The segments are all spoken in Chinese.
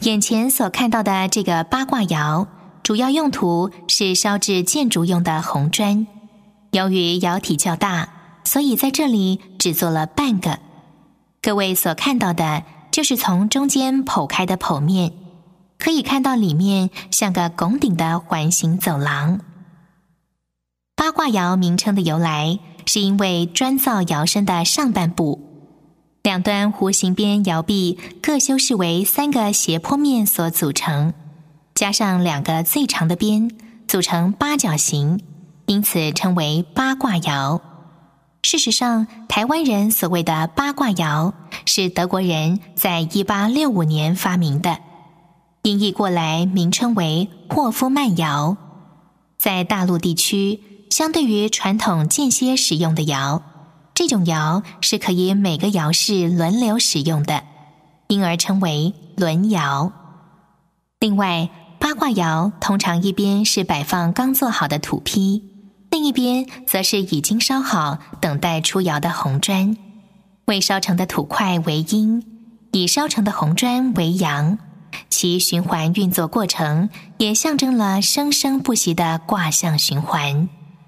眼前所看到的这个八卦窑，主要用途是烧制建筑用的红砖。由于窑体较大，所以在这里只做了半个。各位所看到的就是从中间剖开的剖面，可以看到里面像个拱顶的环形走廊。八卦窑名称的由来，是因为砖造窑身的上半部，两端弧形边窑壁各修饰为3个斜坡面所组成，加上2个最长的边，组成八角形，因此称为八卦窑。事实上，台湾人所谓的八卦窑，是德国人在1865年发明的，音译过来名称为霍夫曼窑。在大陆地区，相对于传统间歇使用的窑，这种窑是可以每个窑室轮流使用的，因而称为轮窑。另外，八卦窑通常一边是摆放刚做好的土坯，另一边则是已经烧好等待出窑的红砖。未烧成的土块为阴，已烧成的红砖为阳，其循环运作过程也象征了生生不息的卦象循环。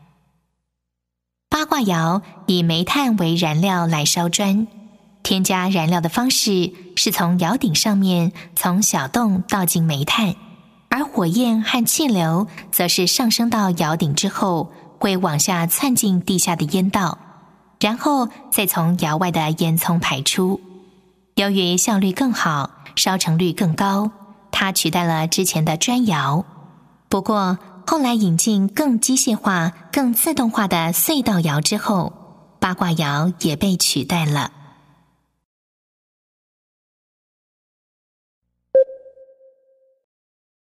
八卦窑以煤炭为燃料来烧砖，添加燃料的方式是从窑顶上面从小洞倒进煤炭，而火焰和气流则是上升到窑顶之后，会往下窜进地下的烟道，然后再从窑外的烟囱排出。由于效率更好，烧成率更高，它取代了之前的砖窑。不过后来引进更机械化、更自动化的隧道窑之后，八卦窑也被取代了。